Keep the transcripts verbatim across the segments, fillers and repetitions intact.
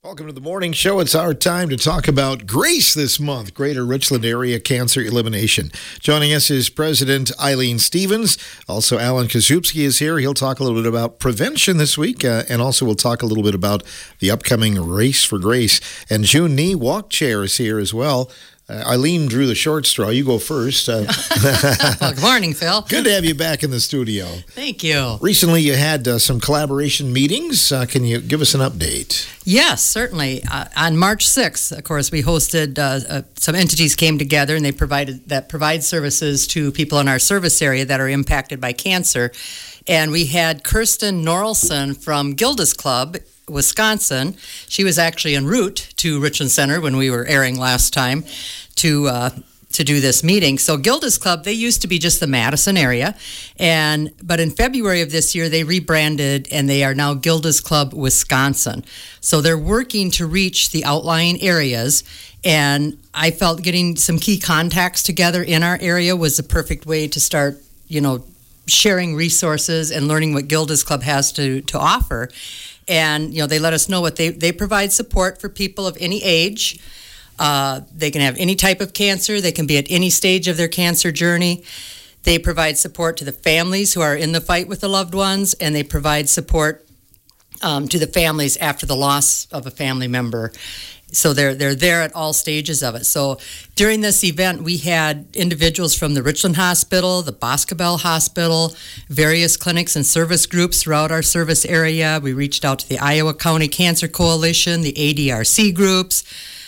Welcome to the morning show. It's our time to talk about GRACE this month, Greater Richland Area Cancer Elimination. Joining us is President Eileen Stevens. Also, Alan Kazubski is here. He'll talk a little bit about prevention this week, uh, and also we'll talk a little bit about the upcoming Race for Grace. And June Nee, Walk Chair, is here as well. Uh, Eileen drew the short straw. You go first. Uh, well, good morning, Phil. Good to have you back in the studio. Thank you. Recently, you had uh, some collaboration meetings. Uh, can you give us an update? Yes, certainly. Uh, on March sixth, of course, we hosted, uh, uh, some entities came together and they provided that provide services to people in our service area that are impacted by cancer. And we had Kirsten Norelson from Gilda's Club, Wisconsin. She was actually en route to Richland Center when we were airing last time to uh, to do this meeting. So Gilda's Club, they used to be just the Madison area, and but in February of this year they rebranded and they are now Gilda's Club Wisconsin. So they're working to reach the outlying areas, and I felt getting some key contacts together in our area was the perfect way to start, you know, sharing resources and learning what Gilda's Club has to to offer. And, you know, they let us know what they, they provide support for people of any age. Uh, they can have any type of cancer. They can be at any stage of their cancer journey. They provide support to the families who are in the fight with the loved ones, and they provide support um, to the families after the loss of a family member. So they're they're there at all stages of it. So during this event, we had individuals from the Richland Hospital, the Boscobel Hospital, various clinics and service groups throughout our service area. We reached out to the Iowa County Cancer Coalition, the A D R C groups,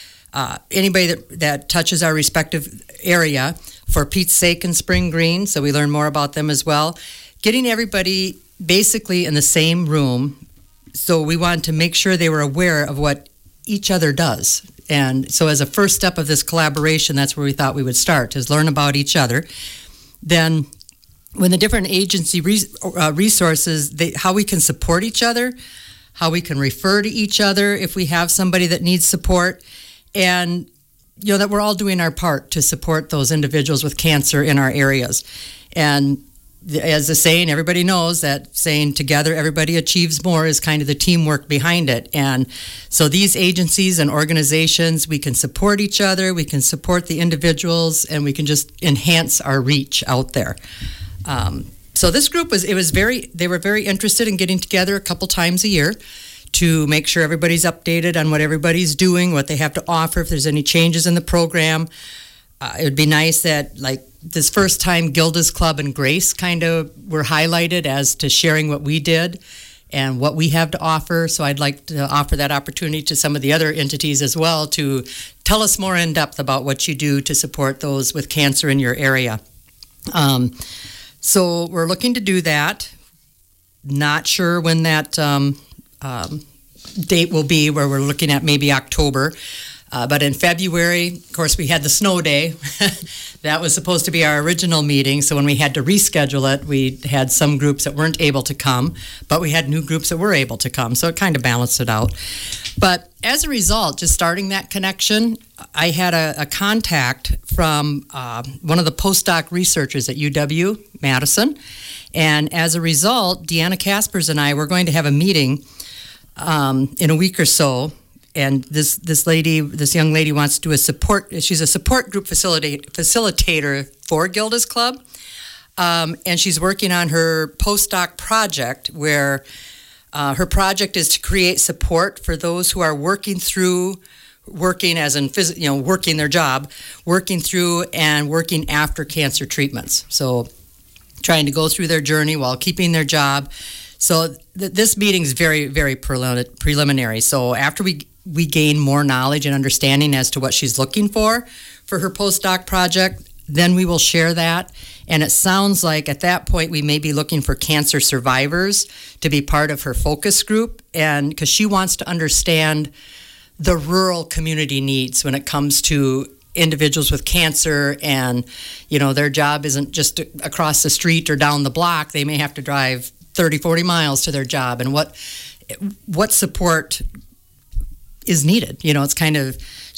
uh, anybody that, that touches our respective area, for Pete's sake, in Spring Green. So we learned more about them as well. Getting everybody basically in the same room. So we wanted to make sure they were aware of what each other does. And so as a first step of this collaboration, that's where we thought we would start, is learn about each other. Then when the different agency res- uh, resources, they, how we can support each other, how we can refer to each other if we have somebody that needs support, and you know that we're all doing our part to support those individuals with cancer in our areas. And as the saying, everybody knows that saying together everybody achieves more is kind of the teamwork behind it. And so these agencies and organizations, we can support each other, we can support the individuals, and we can just enhance our reach out there. Um, so this group was, it was very, they were very interested in getting together a couple times a year to make sure everybody's updated on what everybody's doing, what they have to offer, if there's any changes in the program. Uh, it would be nice that, like, this first time Gilda's Club and GRACE kind of were highlighted as to sharing what we did and what we have to offer. So I'd like to offer that opportunity to some of the other entities as well to tell us more in depth about what you do to support those with cancer in your area. Um, so we're looking to do that. Not sure when that um, um, date will be, where we're looking at maybe October. Uh, but in February, of course, we had the snow day. That was supposed to be our original meeting. So when we had to reschedule it, we had some groups that weren't able to come, but we had new groups that were able to come. So it kind of balanced it out. But as a result, just starting that connection, I had a, a contact from uh, one of the postdoc researchers at U W Madison. And as a result, Deanna Kaspers and I were going to have a meeting um, in a week or so. And this this lady, this young lady wants to do a support, she's a support group facilitate, facilitator for Gilda's Club. Um, and she's working on her postdoc project, where uh, her project is to create support for those who are working through, working as in, phys- you know, working their job, working through and working after cancer treatments. So trying to go through their journey while keeping their job. So th- this meeting is very, very prelim- preliminary. So after we we gain more knowledge and understanding as to what she's looking for for her postdoc project, then we will share that. And it sounds like at that point we may be looking for cancer survivors to be part of her focus group, and because she wants to understand the rural community needs when it comes to individuals with cancer, and you know their job isn't just across the street or down the block. They may have to drive thirty, forty miles to their job, and what what support is needed. You know, it's kind of,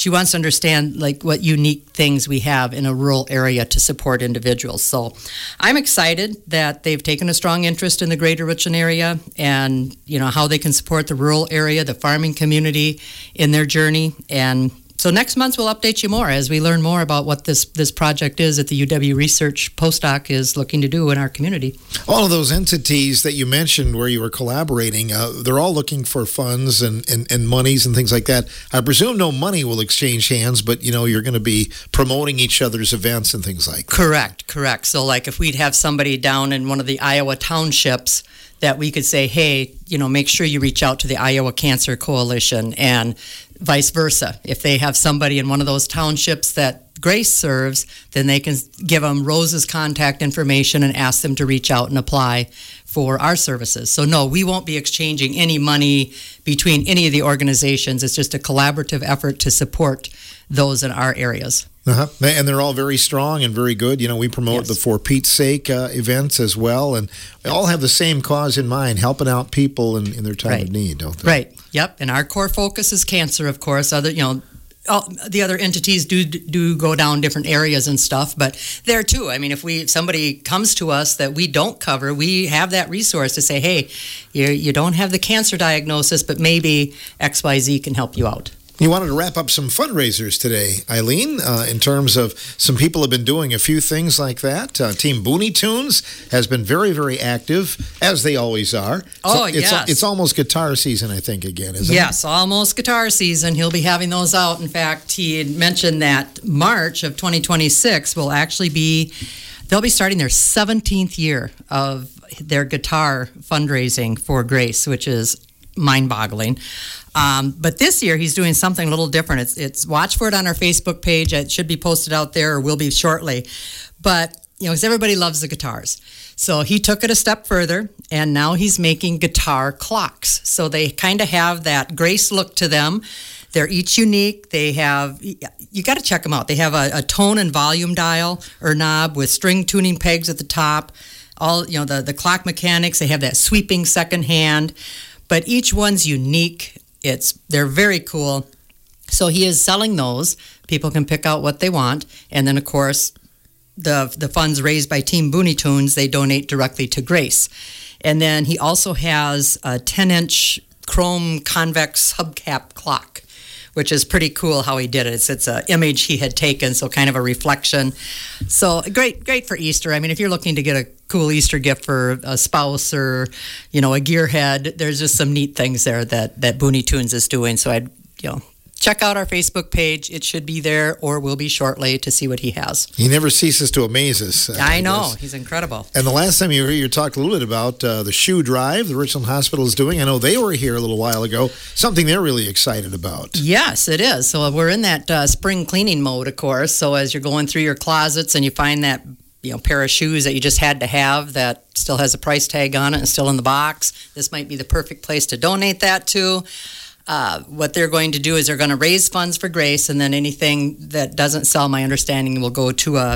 she wants to understand like what unique things we have in a rural area to support individuals. So I'm excited that they've taken a strong interest in the greater Richland area and, you know, how they can support the rural area, the farming community in their journey. And so next month we'll update you more as we learn more about what this, this project is that the U W Research postdoc is looking to do in our community. All of those entities that you mentioned where you were collaborating, uh, they're all looking for funds and, and, and monies and things like that. I presume no money will exchange hands, but, you know, you're going to be promoting each other's events and things like that. Correct, correct. So like if we'd have somebody down in one of the Iowa townships that we could say, hey, you know, make sure you reach out to the Iowa Cancer Coalition, and vice versa. If they have somebody in one of those townships that Grace serves, then they can give them Rose's contact information and ask them to reach out and apply for our services. So no, we won't be exchanging any money between any of the organizations. It's just a collaborative effort to support those in our areas. Uh-huh. And they're all very strong and very good. You know, we promote yes. the For Pete's Sake uh, events as well, and they all have the same cause in mind, helping out people in, in their time right. of need, don't they? Right. Yep. And our core focus is cancer, of course. Other, you know, all, the other entities do do go down different areas and stuff, but there too. I mean, if we if somebody comes to us that we don't cover, we have that resource to say, hey, you you don't have the cancer diagnosis, but maybe X Y Z can help you out. You wanted to wrap up some fundraisers today, Eileen, uh, in terms of some people have been doing a few things like that. Uh, Team Booney Tunes has been very, very active, as they always are. Oh, so it's, yes. It's almost guitar season, I think, again, isn't yes, it? Yes, almost guitar season. He'll be having those out. In fact, he had mentioned that March of twenty twenty-six will actually be, they'll be starting their seventeenth year of their guitar fundraising for Grace, which is mind-boggling. Um, but this year he's doing something a little different. It's, it's watch for it on our Facebook page. It should be posted out there, or will be shortly. But you know, because everybody loves the guitars, so he took it a step further, and now he's making guitar clocks. So they kind of have that Grace look to them. They're each unique. They have, you got to check them out. They have a, a tone and volume dial or knob with string tuning pegs at the top. All you know, the the clock mechanics. They have that sweeping second hand, but each one's unique. It's they're very cool. So he is selling those. People can pick out what they want, and then of course, the the funds raised by Team Booney Tunes, they donate directly to Grace. And then he also has a ten-inch chrome convex hubcap clock, which is pretty cool how he did it. It's it's an image he had taken, so kind of a reflection. So great, great for Easter. I mean, if you're looking to get a cool Easter gift for a spouse or, you know, a gearhead, there's just some neat things there that, that Booney Tunes is doing. So I'd, you know, check out our Facebook page. It should be there, or will be shortly, to see what he has. He never ceases to amaze us. Uh, I know. I He's incredible. And the last time you were here, you talked a little bit about uh, the shoe drive the Richland Hospital is doing. I know they were here a little while ago. Something they're really excited about. Yes, it is. So we're in that uh, spring cleaning mode, of course. So as you're going through your closets and you find that, you know, pair of shoes that you just had to have that still has a price tag on it and still in the box, this might be the perfect place to donate that to. Uh, what they're going to do is they're going to raise funds for Grace, and then anything that doesn't sell, my understanding, will go to a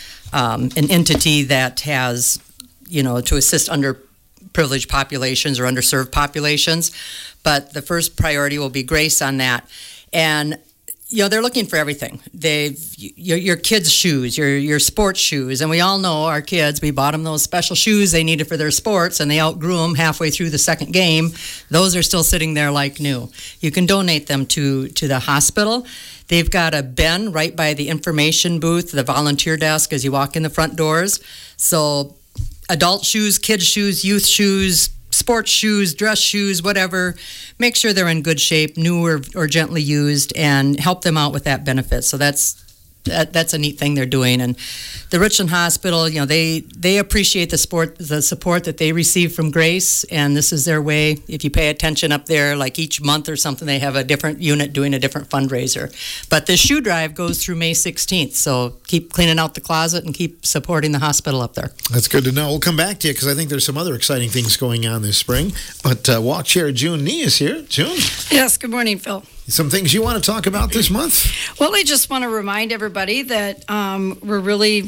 um, an entity that has, you know, to assist underprivileged populations or underserved populations. But the first priority will be Grace on that. And you know, they're looking for everything. They, your, your kids' shoes, your your sports shoes, and we all know our kids. We bought them those special shoes they needed for their sports, and they outgrew them halfway through the second game. Those are still sitting there like new. You can donate them to to the hospital. They've got a bin right by the information booth, the volunteer desk, as you walk in the front doors. So, adult shoes, kids' shoes, youth shoes, sports shoes, dress shoes, whatever, make sure they're in good shape, new or, or gently used, and help them out with that benefit. So that's that, that's a neat thing they're doing. And the Richland Hospital, you know, they they appreciate the support the support that they receive from Grace, and this is their way. If you pay attention up there, like each month or something, they have a different unit doing a different fundraiser. But the shoe drive goes through May sixteenth, so keep cleaning out the closet and keep supporting the hospital up there. That's good to know. We'll come back to you because I think there's some other exciting things going on this spring. But uh, Walk Chair June Nee is here. June? Yes, good morning, Phil. Some things you want to talk about this month? Well, I just want to remind everybody that um, we're really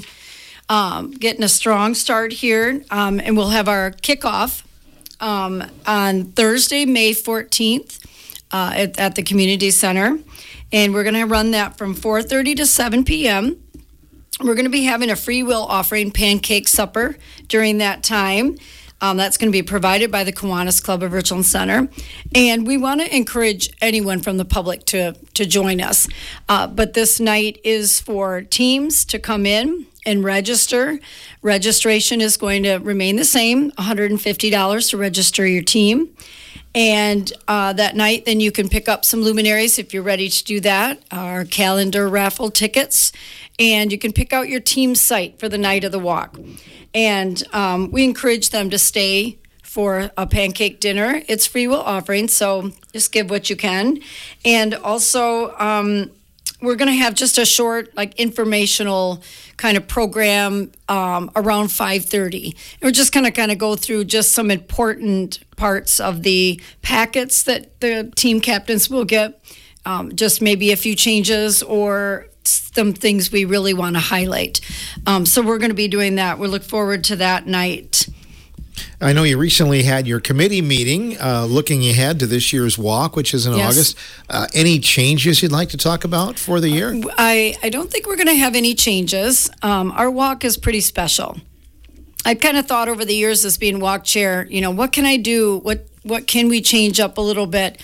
um, getting a strong start here, um, and we'll have our kickoff um, on Thursday, May fourteenth uh, at, at the Community Center. and we're going to run that from four thirty to seven p.m. We're going to be having a free will offering pancake supper during that time. Um, that's going to be provided by the Kiwanis Club of Richland Center. And we want to encourage anyone from the public to, to join us. Uh, but this night is for teams to come in and register. Registration is going to remain the same, one hundred fifty dollars to register your team. And uh, that night, then you can pick up some luminaries if you're ready to do that, our calendar raffle tickets, and you can pick out your team site for the night of the walk. And um, we encourage them to stay for a pancake dinner. It's free will offering, so just give what you can. And also, um, we're going to have just a short, like, informational kind of program um, around five thirty. We're just going to kind of go through just some important parts of the packets that the team captains will get, um, just maybe a few changes or some things we really want to highlight. Um, so we're going to be doing that. We look forward to that night. I know you recently had your committee meeting uh, looking ahead to this year's walk, which is in Yes. August. Uh, any changes you'd like to talk about for the year? I, I don't think we're going to have any changes. Um, our walk is pretty special. I've kind of thought over the years as being walk chair, you know, what can I do? What what can we change up a little bit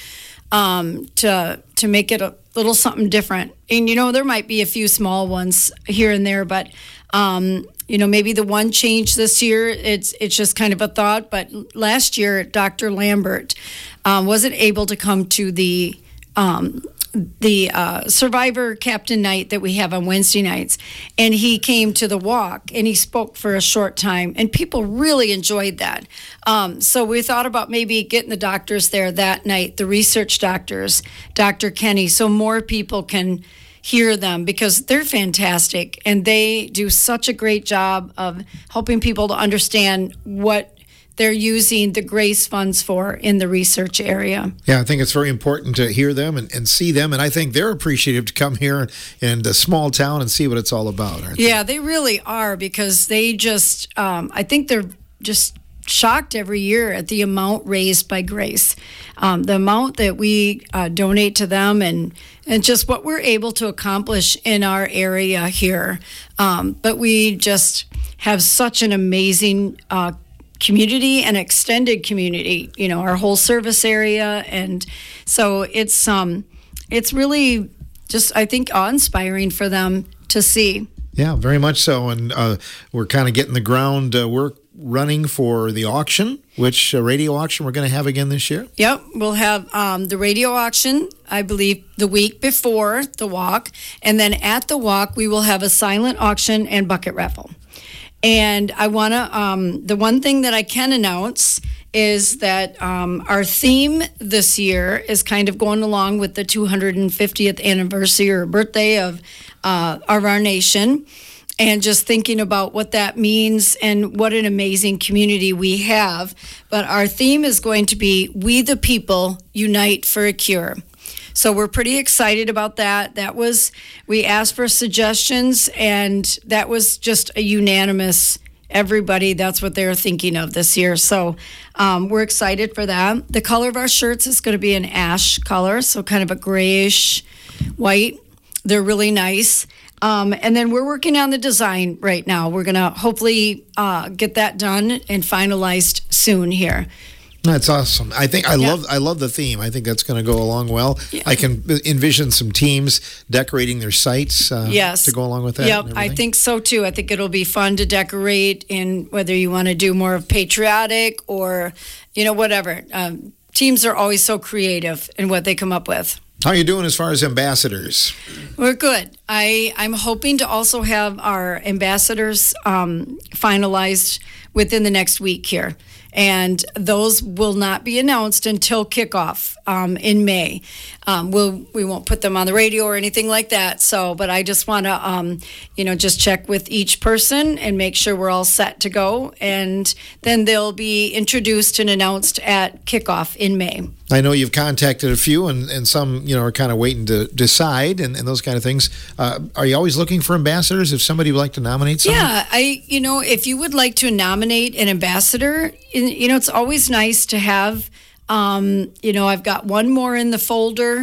um, to to make it a little something different? And, you know, there might be a few small ones here and there, but, um, you know, maybe the one change this year, it's it's just kind of a thought. But last year, Doctor Lambert um, wasn't able to come to the um, the uh, Survivor Captain Night that we have on Wednesday nights. And he came to the walk and he spoke for a short time. And people really enjoyed that. Um, so we thought about maybe getting the doctors there that night, the research doctors, Doctor Kenny, so more people can hear them because they're fantastic and they do such a great job of helping people to understand what they're using the GRACE funds for in the research area. Yeah, I think it's very important to hear them and, and see them, and I think they're appreciative to come here in a small town and see what it's all about, aren't they? Yeah, they really are because they just, um, I think they're just shocked every year at the amount raised by GRACE, um, the amount that we uh, donate to them, and and just what we're able to accomplish in our area here. Um, but we just have such an amazing uh, community and extended community. You know, our whole service area, and so it's um, it's really just, I think, awe-inspiring for them to see. Yeah, very much so, and uh, we're kind of getting the ground uh, work running for the auction, which uh, radio auction we're going to have again this year. Yep, we'll have um, the radio auction, I believe, the week before the walk. And then at the walk, we will have a silent auction and bucket raffle. And I want to, um, the one thing that I can announce is that um, our theme this year is kind of going along with the two hundred fiftieth anniversary or birthday of, uh, of our nation. And just thinking about what that means and what an amazing community we have. But our theme is going to be We the People Unite for a Cure. So we're pretty excited about that. That was, we asked for suggestions, and that was just a unanimous, everybody, that's what they're thinking of this year. So um, we're excited for that. The color of our shirts is going to be an ash color, so kind of a grayish white. They're really nice. Um, and then we're working on the design right now. We're going to hopefully uh, get that done and finalized soon here. That's awesome. I think I Yeah. love I love the theme. I think that's going to go along well. Yeah. I can envision some teams decorating their sites uh, Yes. to go along with that. Yep, and I everything. think so too. I think it'll be fun to decorate, and whether you want to do more of patriotic or, you know, whatever. Um, teams are always so creative in what they come up with. How are you doing as far as ambassadors? We're good. I, I'm hoping to also have our ambassadors um, finalized within the next week here. And those will not be announced until kickoff um, in May. Um, we'll, we won't put them on the radio or anything like that. So, but I just want to, um, you know, just check with each person and make sure we're all set to go. And then they'll be introduced and announced at kickoff in May. I know you've contacted a few, and, and some, you know, are kind of waiting to decide and, and those kind of things. Uh, are you always looking for ambassadors if somebody would like to nominate someone? Yeah, I, you know, if you would like to nominate an ambassador, you know, it's always nice to have, um, you know, I've got one more in the folder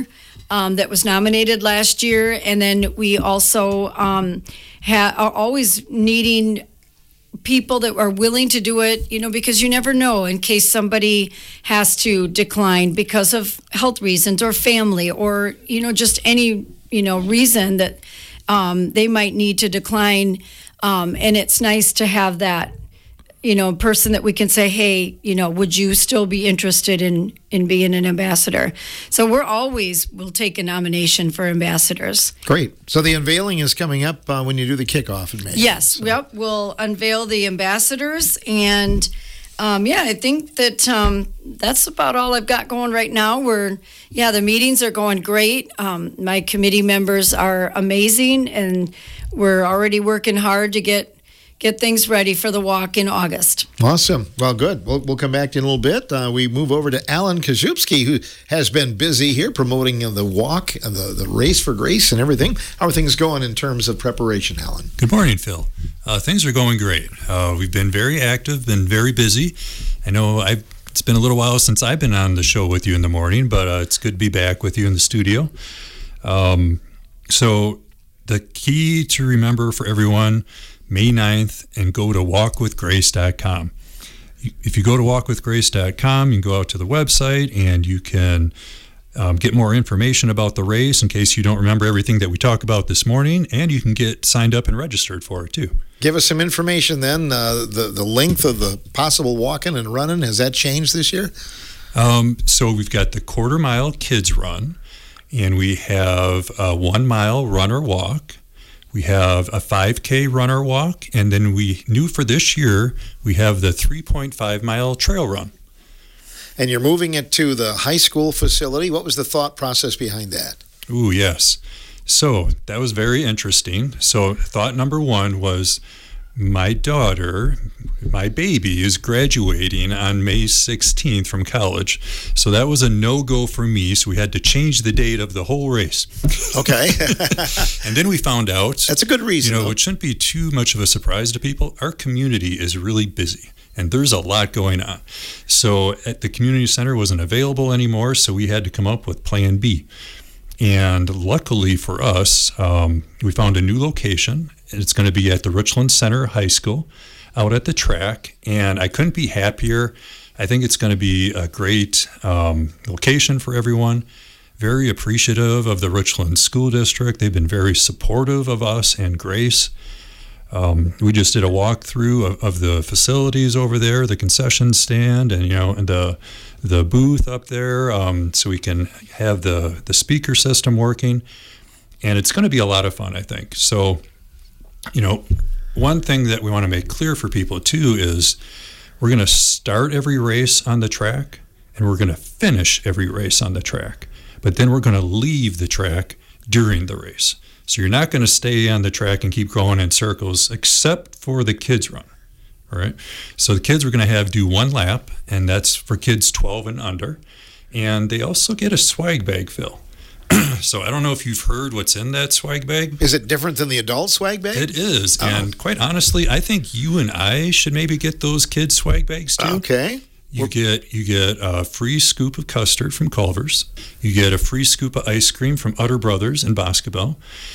um, that was nominated last year. And then we also um, ha- are always needing people that are willing to do it, you know, because you never know in case somebody has to decline because of health reasons or family or, you know, just any, you know, reason that um, they might need to decline. Um, and it's nice to have that, you know, person that we can say, hey, you know, would you still be interested in, in being an ambassador? So we're always, we'll take a nomination for ambassadors. Great. So the unveiling is coming up uh, when you do the kickoff in May. Yes. So. Yep. We'll unveil the ambassadors. And um, yeah, I think that um, that's about all I've got going right now. We're, yeah, the meetings are going great. Um, my committee members are amazing, and we're already working hard to get get things ready for the walk in August. Awesome. Well, good. We'll, we'll come back to you in a little bit. Uh, we move over to Alan Kaszubski, who has been busy here promoting uh, the walk, uh, the, the race for grace and everything. How are things going in terms of preparation, Alan? Good morning, Phil. Uh, things are going great. Uh, we've been very active, been very busy. I know I've, it's been a little while since I've been on the show with you in the morning, but uh, it's good to be back with you in the studio. Um, so the key to remember for everyone, May ninth, and go to walk with grace dot com. If you go to walk with grace dot com, you can go out to the website and you can um, get more information about the race in case you don't remember everything that we talked about this morning, and you can get signed up and registered for it too. Give us some information then. Uh, the, the length of the possible walking and running, has that changed this year? Um, so we've got the quarter mile kids run, and we have a one mile run or walk. We have a five K run or walk, and then we knew for this year we have the three point five mile trail run. And you're moving it to the high school facility. What was the thought process behind that? Ooh, yes. So that was very interesting. So thought number one was my daughter, my baby, is graduating on May sixteenth from college. So that was a no-go for me. So we had to change the date of the whole race. Okay. And then we found out. That's a good reason. You know, though. it shouldn't be too much of a surprise to people. Our community is really busy, and there's a lot going on. So at the community center wasn't available anymore, so we had to come up with Plan B. And luckily for us, um, we found a new location. It's going to be at the Richland Center High School out at the track. And I couldn't be happier. I think it's going to be a great um, location for everyone. Very appreciative of the Richland School District. They've been very supportive of us and Grace. Um, we just did a walkthrough of, of the facilities over there, the concession stand, and you know, and the the booth up there, um, so we can have the the speaker system working, and it's going to be a lot of fun, I think. So, you know, one thing that we want to make clear for people too is we're going to start every race on the track, and we're going to finish every race on the track, but then we're going to leave the track during the race. So you're not going to stay on the track and keep going in circles, except for the kids run, all right? So the kids are going to have do one lap, and that's for kids twelve and under. And they also get a swag bag, Phil. So I don't know if you've heard what's in that swag bag. Is it different than the adult swag bag? It is. Oh. And quite honestly, I think you and I should maybe get those kids swag bags too. Okay. You get you get a free scoop of custard from Culver's. You get a free scoop of ice cream from Utter Brothers in Boscobel.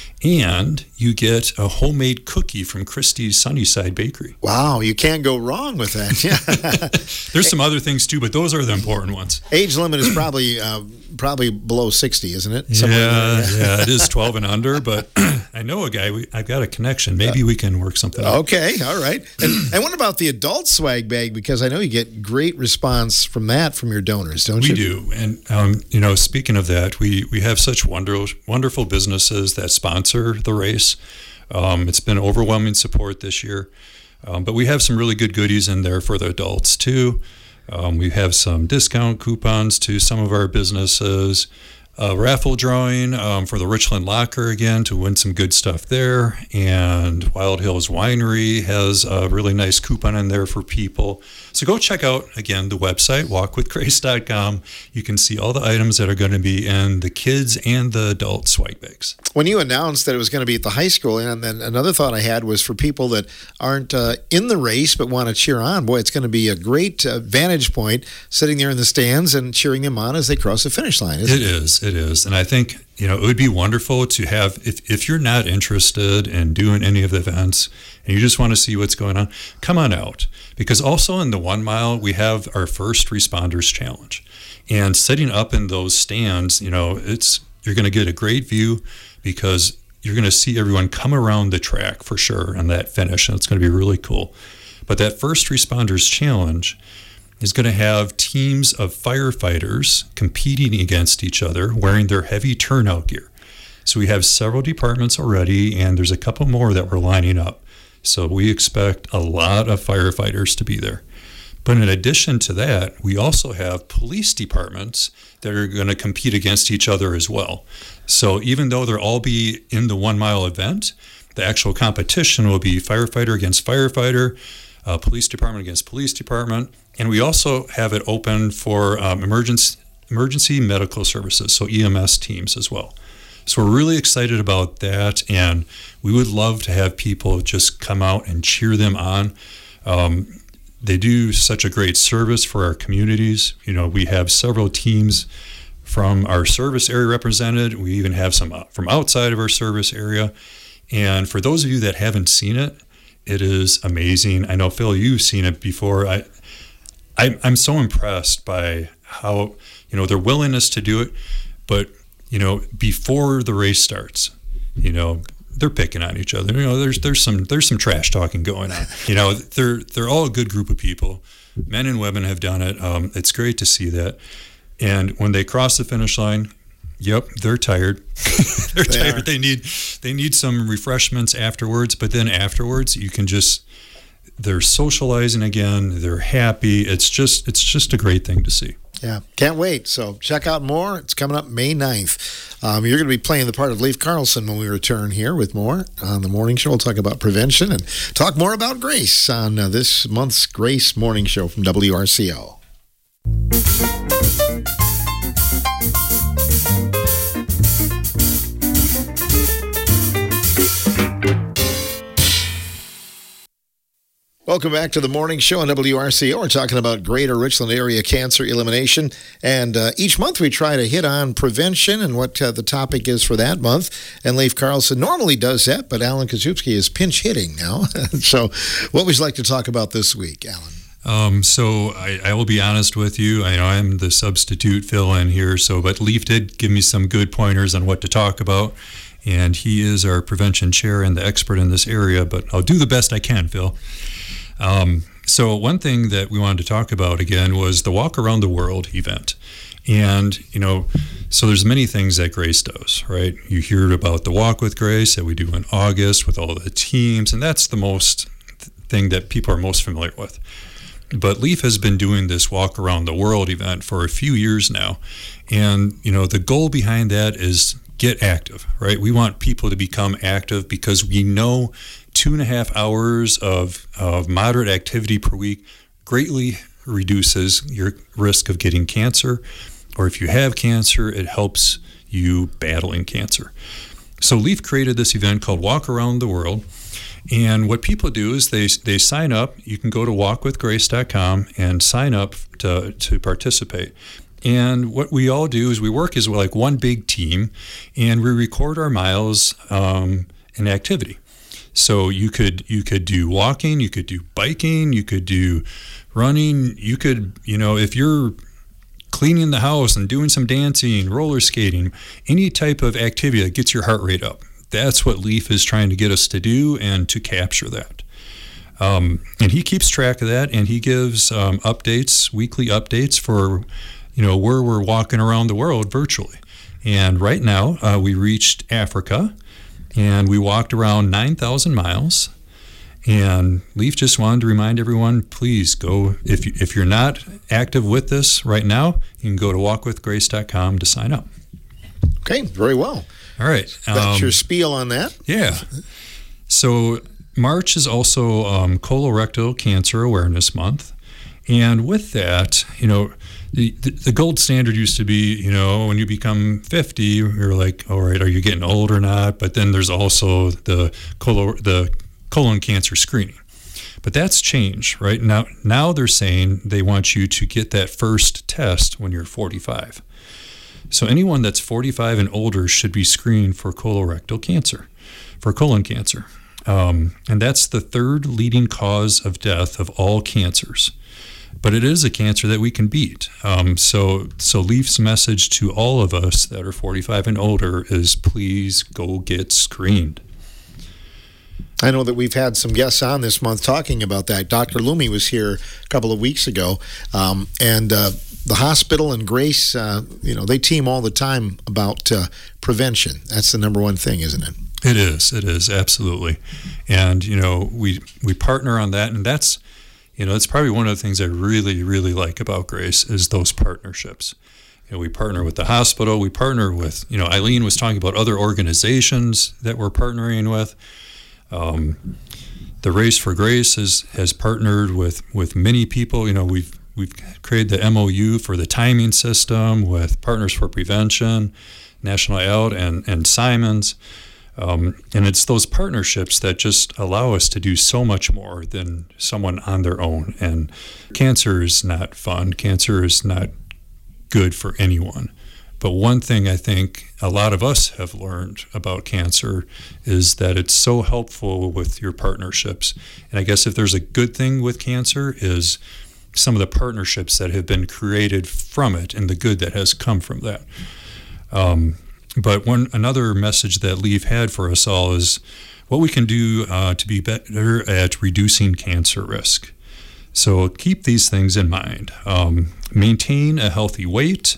And you get a homemade cookie from Christie's Sunnyside Bakery. Wow, you can't go wrong with that. Yeah. There's some other things too, but those are the important ones. Age limit is probably uh, probably below sixty, isn't it? Yeah, yeah, it is twelve and under, but I know a guy, we, I've got a connection. Maybe we can work something out. Okay, all right. And, and what about the adult swag bag? Because I know you get great response from that from your donors, don't We you? We do. And, um, you know, speaking of that, we, we have such wonder, wonderful businesses that sponsor the race. Um, it's been overwhelming support this year. Um, but we have some really good goodies in there for the adults, too. Um, we have some discount coupons to some of our businesses. A raffle drawing um, for the Richland Locker again to win some good stuff there. And Wild Hills Winery has a really nice coupon in there for people. So go check out, again, the website, walk with grace dot com. You can see all the items that are going to be in the kids and the adult swag bags. When you announced that it was going to be at the high school, and then another thought I had was for people that aren't uh, in the race but want to cheer on, boy, it's going to be a great uh, vantage point sitting there in the stands and cheering them on as they cross the finish line, isn't it? It is. It is. And I think you know, it would be wonderful to have, if, if you're not interested in doing any of the events and you just want to see what's going on, come on out. Because also in the one mile, we have our first responders challenge. And setting up in those stands, you know, it's, you're going to get a great view because you're going to see everyone come around the track for sure on that finish. And it's going to be really cool. But that first responders challenge is going to have teams of firefighters competing against each other wearing their heavy turnout gear. So we have several departments already, and there's a couple more that we're lining up. So we expect a lot of firefighters to be there. But in addition to that, we also have police departments that are going to compete against each other as well. So even though they'll all be in the one mile event, the actual competition will be firefighter against firefighter, uh, police department against police department. And we also have it open for um, emergency, emergency medical services, so E M S teams as well. So we're really excited about that, and we would love to have people just come out and cheer them on. Um, they do such a great service for our communities. You know, we have several teams from our service area represented. We even have some from outside of our service area. And for those of you that haven't seen it, it is amazing. I know, Phil, you've seen it before. I I, I'm so impressed by how, you know, their willingness to do it. But, you know, before the race starts, you know, they're picking on each other. You know, there's there's some there's some trash talking going on. You know, they're they're all a good group of people. Men and women have done it. Um, it's great to see that. And when they cross the finish line, yep, they're tired. they're they tired. Are. They need they need some refreshments afterwards. But then afterwards, you can just. They're socializing again. They're happy. It's just it's just a great thing to see. Yeah, can't wait. So check out more. It's coming up May ninth. Um, you're going to be playing the part of Leif Carlson when we return here with more on the morning show. We'll talk about prevention and talk more about Grace on uh, this month's Grace Morning Show from W R C O. Welcome back to the morning show on W R C O. We're talking about Greater Richland Area Cancer Elimination. And uh, each month we try to hit on prevention and what uh, the topic is for that month. And Leif Carlson normally does that, but Alan Kazubski is pinch hitting now. So what would you like to talk about this week, Alan? Um, so I, I will be honest with you. I know I'm the substitute fill-in here, so but Leif did give me some good pointers on what to talk about. And he is our prevention chair and the expert in this area, but I'll do the best I can, Phil. Um, so one thing that we wanted to talk about again was the Walk Around the World event. And, you know, so there's many things that Grace does, right? You hear about the Walk with Grace that we do in August with all the teams, and that's the most th- thing that people are most familiar with. But Leif has been doing this Walk Around the World event for a few years now. And, you know, the goal behind that is get active, right? We want people to become active because we know two and a half hours of, of moderate activity per week greatly reduces your risk of getting cancer, or if you have cancer, it helps you battling cancer. So Leif created this event called Walk Around the World, and what people do is they they sign up. You can go to walk with grace dot com and sign up to, to participate. And what we all do is we work as like one big team, and we record our miles um, in activity. So you could you could do walking, you could do biking, you could do running, you could, you know, if you're cleaning the house and doing some dancing, roller skating, any type of activity that gets your heart rate up. That's what Leif is trying to get us to do and to capture that. Um, and he keeps track of that, and he gives um, updates, weekly updates for, you know, where we're walking around the world virtually. And right now uh, we reached Africa. And we walked around nine thousand miles. And Leif just wanted to remind everyone, please go, if, you, if you're not active with this right now, you can go to walk with grace dot com to sign up. Okay, very well. All right. That's um, your spiel on that? Yeah. So March is also um, Colorectal Cancer Awareness Month. And with that, you know, The, the gold standard used to be, you know, when you become fifty, you're like, all right, are you getting old or not? But then there's also the colon, the colon cancer screening. But that's changed, right? Now, now they're saying they want you to get that first test when you're forty-five. So anyone that's forty-five and older should be screened for colorectal cancer, for colon cancer. Um, and that's the third leading cause of death of all cancers. But it is a cancer that we can beat. Um, so, so Leaf's message to all of us that are forty-five and older is please go get screened. I know that we've had some guests on this month talking about that. Doctor Lumi was here a couple of weeks ago, um, and uh, the hospital and Grace, uh, you know, they team all the time about uh, prevention. That's the number one thing, isn't it? It is. It is, absolutely. And, you know, we we partner on that, and that's, you know, it's probably one of the things I really, really like about Grace is those partnerships. You know, we partner with the hospital. We partner with, you know, Eileen was talking about other organizations that we're partnering with. Um, the Race for Grace has, has partnered with, with many people. You know, we've we've created the M O U for the timing system with Partners for Prevention, National Out, and, and Simons. Um, and it's those partnerships that just allow us to do so much more than someone on their own. And cancer is not fun. Cancer is not good for anyone. But one thing I think a lot of us have learned about cancer is that it's so helpful with your partnerships. And I guess if there's a good thing with cancer is some of the partnerships that have been created from it and the good that has come from that. Um, but one another message that Leaf had for us all is what we can do uh, to be better at reducing cancer risk. So keep these things in mind. Um, maintain a healthy weight.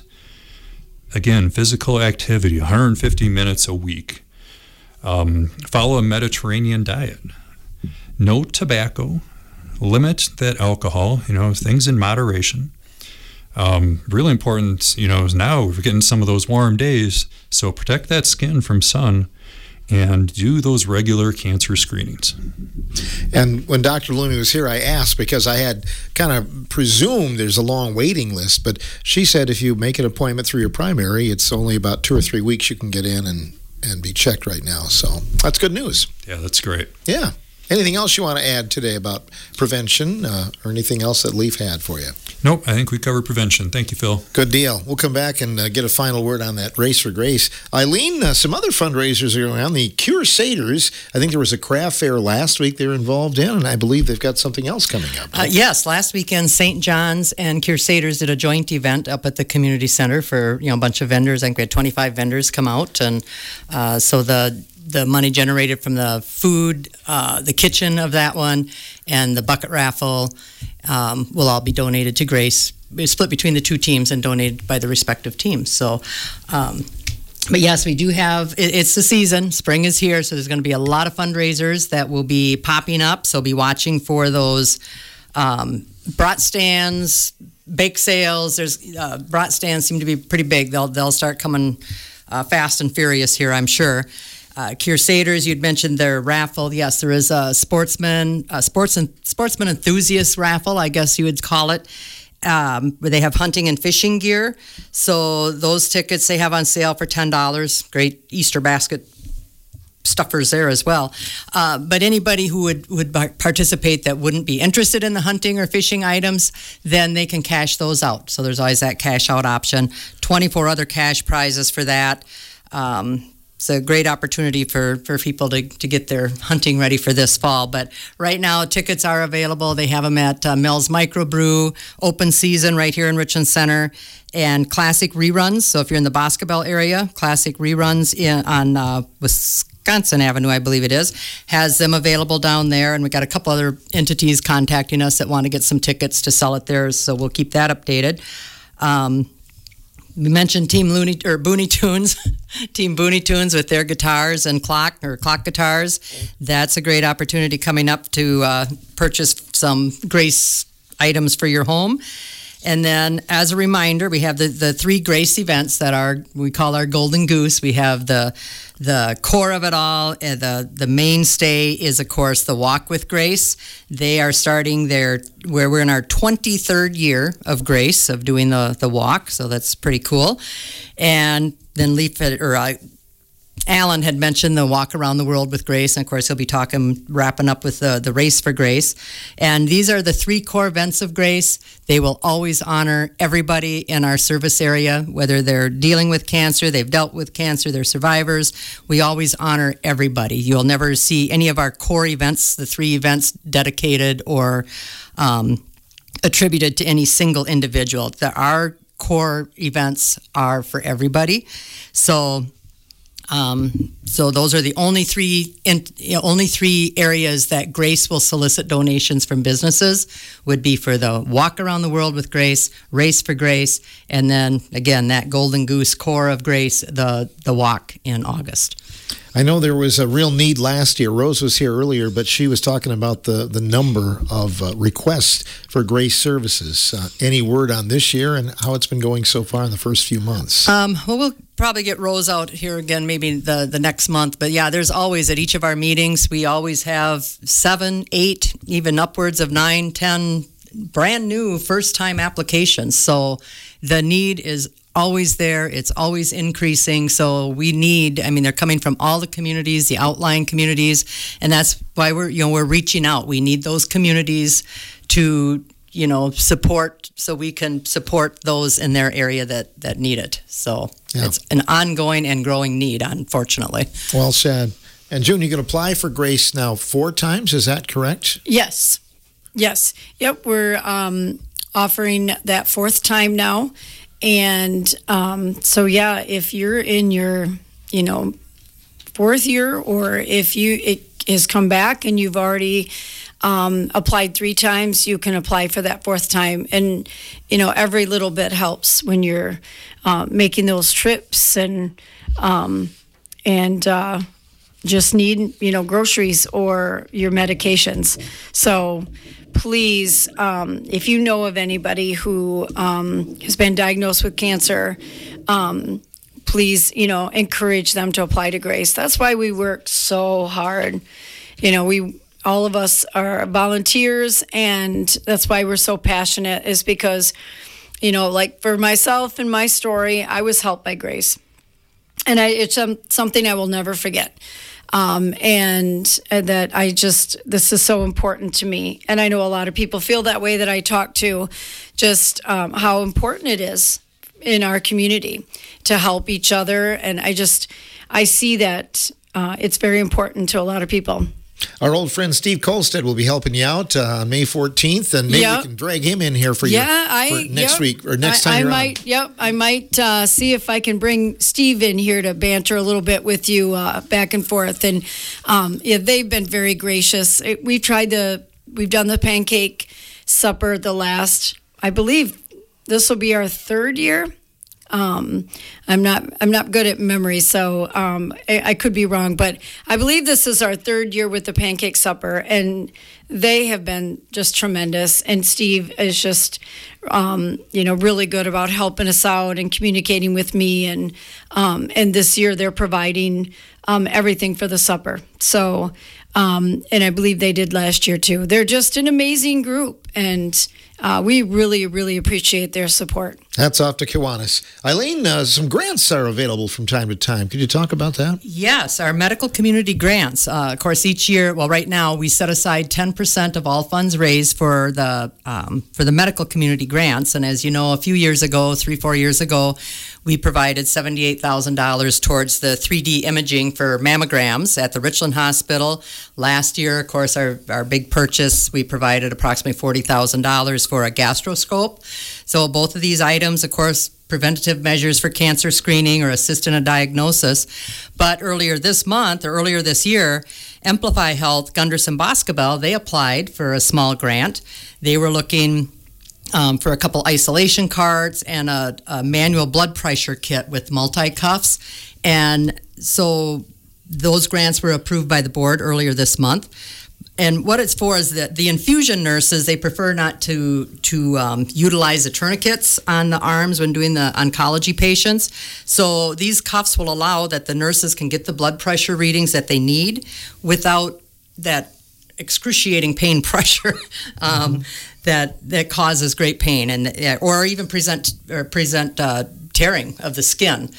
Again, physical activity, one hundred fifty minutes a week. Um, follow a Mediterranean diet. No tobacco. Limit that alcohol, you know, things in moderation. Um, really important, you know, is now we're getting some of those warm days, so protect that skin from sun and do those regular cancer screenings. And when Doctor Lumi was here, I asked because I had kind of presumed there's a long waiting list, but she said if you make an appointment through your primary, it's only about two or three weeks you can get in and, and be checked right now. So that's good news. Yeah, that's great. Yeah. Anything else you want to add today about prevention uh, or anything else that Leaf had for you? Nope, I think we covered prevention. Thank you, Phil. Good deal. We'll come back and uh, get a final word on that Race for Grace. Eileen, uh, some other fundraisers are going on. The Crusaders, I think there was a craft fair last week they were involved in, and I believe they've got something else coming up. Uh, yes, last weekend, Saint John's and Crusaders did a joint event up at the community center for you know a bunch of vendors. I think we had twenty-five vendors come out, and uh, so the the money generated from the food, uh, the kitchen of that one, and the bucket raffle um, will all be donated to Grace. It's split between the two teams and donated by the respective teams. So, um, but yes, we do have, it, it's the season. Spring is here, so there's going to be a lot of fundraisers that will be popping up. So be watching for those um, brat stands, bake sales. There's uh, brat stands seem to be pretty big. They'll they'll start coming uh, fast and furious here, I'm sure. Uh, Crusaders, you'd mentioned their raffle. Yes, there is a sportsman, a sports and sportsman enthusiast raffle, I guess you would call it, um, where they have hunting and fishing gear. So those tickets they have on sale for ten dollars. Great Easter basket stuffers there as well. Uh, but anybody who would, would participate that wouldn't be interested in the hunting or fishing items, then they can cash those out. So there's always that cash out option. twenty-four other cash prizes for that. Um, It's a great opportunity for, for people to, to get their hunting ready for this fall. But right now, tickets are available. They have them at uh, Mel's Microbrew, open season right here in Richland Center, and Classic Reruns. So if you're in the Boscobel area, Classic Reruns in, on uh, Wisconsin Avenue, I believe it is, has them available down there. And we've got a couple other entities contacting us that want to get some tickets to sell it there. So we'll keep that updated. Um, We mentioned Team Looney or Booney Tunes, Team Booney Tunes with their guitars and clock or clock guitars. That's a great opportunity coming up to uh, purchase some Grace items for your home. And then, as a reminder, we have the, the three Grace events that are we call our Golden Goose. We have the the core of it all. And the the mainstay is, of course, the Walk with Grace. They are starting their where we're in our twenty-third year of Grace of doing the the walk. So that's pretty cool. And then Leaf or uh, Alan had mentioned the Walk Around the World with Grace, and of course he'll be talking, wrapping up with the, the Race for Grace. And these are the three core events of Grace. They will always honor everybody in our service area, whether they're dealing with cancer, they've dealt with cancer, they're survivors. We always honor everybody. You'll never see any of our core events, the three events, dedicated or um, attributed to any single individual. There are core events are for everybody. So um, so those are the only three in, you know, only three areas that Grace will solicit donations from businesses would be for the Walk Around the World with Grace, Race for Grace, and then again that Golden Goose core of Grace, the the walk in August. I know there was a real need last year. Rose was here earlier, but she was talking about the, the number of uh, requests for Grace services. Uh, any word on this year and how it's been going so far in the first few months? Um, well, we'll probably get Rose out here again maybe the, the next month. But yeah, there's always at each of our meetings, we always have seven, eight, even upwards of nine, ten brand new first-time applications. So the need is always there. It's always increasing. So we need, I mean, they're coming from all the communities, the outlying communities, and that's why we're, you know, we're reaching out. We need those communities to, you know, support so we can support those in their area that, that need it. So yeah. It's an ongoing and growing need, unfortunately. Well said. And June, you can apply for Grace now four times. Is that correct? Yes. Yes. Yep. We're um, offering that fourth time now. And um, so, yeah, if you're in your, you know, fourth year, or if you it has come back and you've already um, applied three times, you can apply for that fourth time. And, you know, every little bit helps when you're uh, making those trips and um, and uh, just need, you know, groceries or your medications. So please, um, if you know of anybody who um, has been diagnosed with cancer, um, please, you know, encourage them to apply to Grace. That's why we work so hard. You know, we all of us are volunteers, and that's why we're so passionate, is because, you know, like for myself and my story, I was helped by Grace. And I, it's um, something I will never forget. Um, and uh, that I just, this is so important to me. And I know a lot of people feel that way that I talk to, just um, how important it is in our community to help each other. And I just, I see that uh, it's very important to a lot of people. Our old friend Steve Kolstad will be helping you out uh, on May fourteenth, and maybe yep. we can drag him in here for, yeah, your, I, for next yep. week or next I, time I you're might, on. Yep, I might uh, see if I can bring Steve in here to banter a little bit with you uh, back and forth. And um, yeah, they've been very gracious. It, we've tried the, we've done the pancake supper the last, I believe this will be our third year. Um, I'm not I'm not good at memory, so um, I, I could be wrong, but I believe this is our third year with the pancake supper, and they have been just tremendous. And Steve is just, um, you know, really good about helping us out and communicating with me. And um, and this year they're providing um, everything for the supper. So, um, and I believe they did last year too. They're just an amazing group, and Uh, we really, really appreciate their support. Hats off to Kiwanis. Eileen, uh, some grants are available from time to time. Could you talk about that? Yes, our medical community grants. Uh, of course, each year, well, right now, we set aside ten percent of all funds raised for the um, for the medical community grants. And as you know, a few years ago, three, four years ago, we provided seventy-eight thousand dollars towards the three D imaging for mammograms at the Richland Hospital. Last year, of course, our, our big purchase, we provided approximately forty thousand dollars for a gastroscope. So both of these items, of course, preventative measures for cancer screening or assist in a diagnosis. But earlier this month, or earlier this year, Amplify Health, Gunderson Boscobel, they applied for a small grant. They were looking um, for a couple isolation carts and a, a manual blood pressure kit with multi-cuffs. And so those grants were approved by the board earlier this month. And what it's for is that the infusion nurses, they prefer not to to um, utilize the tourniquets on the arms when doing the oncology patients. So these cuffs will allow that the nurses can get the blood pressure readings that they need without that excruciating pain pressure um, mm-hmm. that that causes great pain, and or even present or present uh, tearing of the skin.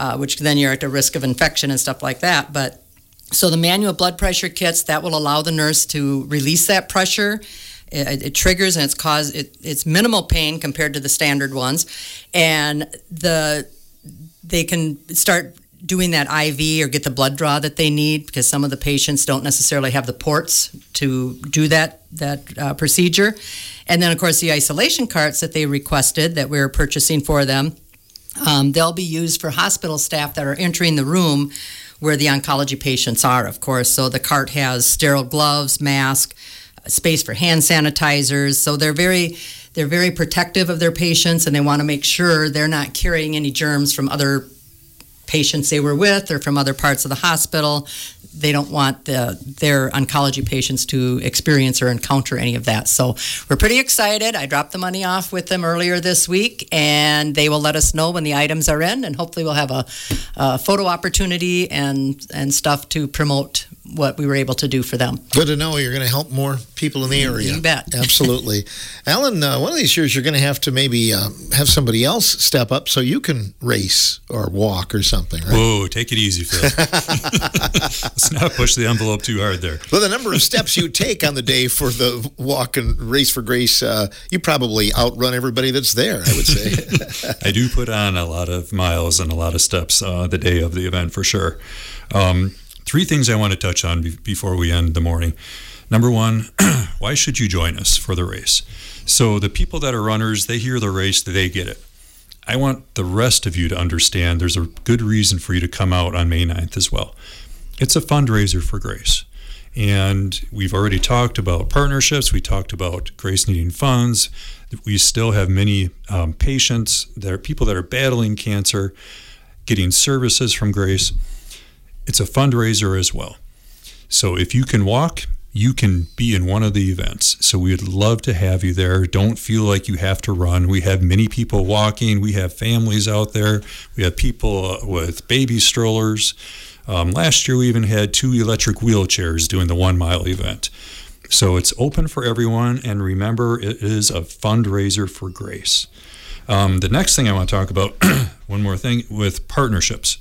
uh, which then you're at a risk of infection and stuff like that. But so the manual blood pressure kits, that will allow the nurse to release that pressure. It, it triggers and it's cause it, it's minimal pain compared to the standard ones, and the they can start doing that I V or get the blood draw that they need, because some of the patients don't necessarily have the ports to do that that uh, procedure. And then, of course, the isolation carts that they requested that we're purchasing for them, um, they'll be used for hospital staff that are entering the room where the oncology patients are, of course. So the cart has sterile gloves, mask, space for hand sanitizers. So they're very they're very protective of their patients, and they want to make sure they're not carrying any germs from other patients they were with or from other parts of the hospital. They don't want the, their oncology patients to experience or encounter any of that. So we're pretty excited. I dropped the money off with them earlier this week, and they will let us know when the items are in, and hopefully we'll have a, a photo opportunity and and stuff to promote what we were able to do for them. Good to know you're going to help more people in the area. You bet. Absolutely. Alan, uh, one of these years you're going to have to maybe um, have somebody else step up so you can race or walk or something, right? Whoa, take it easy, Phil. Let's not push the envelope too hard there. Well, the number of steps you take on the day for the walk and Race for Grace, uh, you probably outrun everybody that's there, I would say. I do put on a lot of miles and a lot of steps uh, the day of the event for sure. Um, Three things I want to touch on be- before we end the morning. Number one, why should you join us for the race? So the people that are runners, they hear the race, they get it. I want the rest of you to understand there's a good reason for you to come out on May ninth as well. It's a fundraiser for Grace. And we've already talked about partnerships. We talked about Grace needing funds. We still have many um, patients, there are people that are battling cancer, getting services from Grace. It's a fundraiser as well. So if you can walk, you can be in one of the events. So we would love to have you there. Don't feel like you have to run. We have many people walking. We have families out there. We have people uh, with baby strollers. Um, last year, we even had two electric wheelchairs doing the one mile event. So it's open for everyone. And remember, it is a fundraiser for Grace. Um, the next thing I want to talk about, one more thing, with partnerships.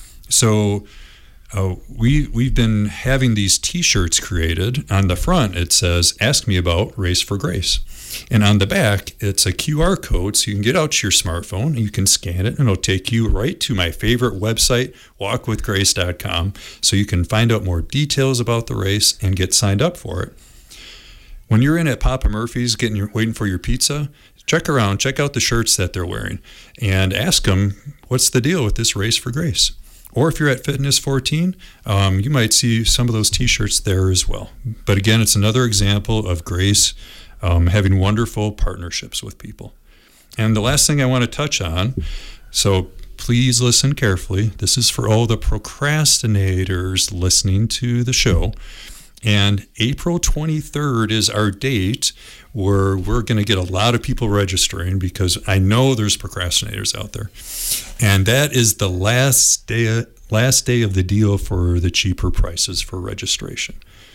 So Uh, we, we've been having these T-shirts created. On the front, it says, "Ask me about Race for Grace." And on the back, it's a Q R code, so you can get out your smartphone, and you can scan it, and it'll take you right to my favorite website, walk with grace dot com, so you can find out more details about the race and get signed up for it. When you're in at Papa Murphy's getting your, waiting for your pizza, check around, check out the shirts that they're wearing, and ask them, what's the deal with this Race for Grace? Or if you're at Fitness fourteen, um, you might see some of those T-shirts there as well. But again, it's another example of Grace um, having wonderful partnerships with people. And the last thing I want to touch on, so please listen carefully. This is for all the procrastinators listening to the show. And April twenty-third is our date where we're going to get a lot of people registering, because I know there's procrastinators out there. And that is the last day, last day of the deal for the cheaper prices for registration.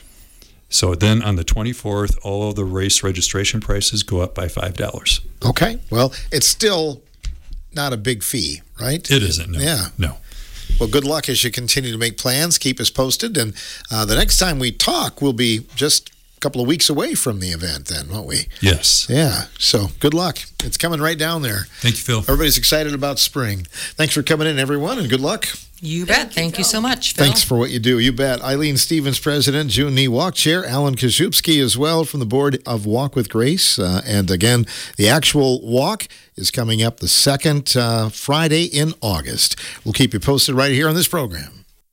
So then on the twenty-fourth, all of the race registration prices go up by five dollars. Okay. Well, it's still not a big fee, right? It isn't, no. Yeah. No. Well, good luck as you continue to make plans. Keep us posted. And uh, the next time we talk, we'll be just a couple of weeks away from the event then, won't we? Yes. Yeah. So good luck. It's coming right down there. Thank you, Phil. Everybody's excited about spring. Thanks for coming in, everyone, and good luck. You bet. Thank, Thank you, you so much, Phil. Thanks for what you do. You bet. Eileen Stevens, President, June Nee, Walk Chair, Alan Kaszubski as well from the board of Walk with Grace. Uh, and again, the actual walk is coming up the second uh, Friday in August. We'll keep you posted right here on this program.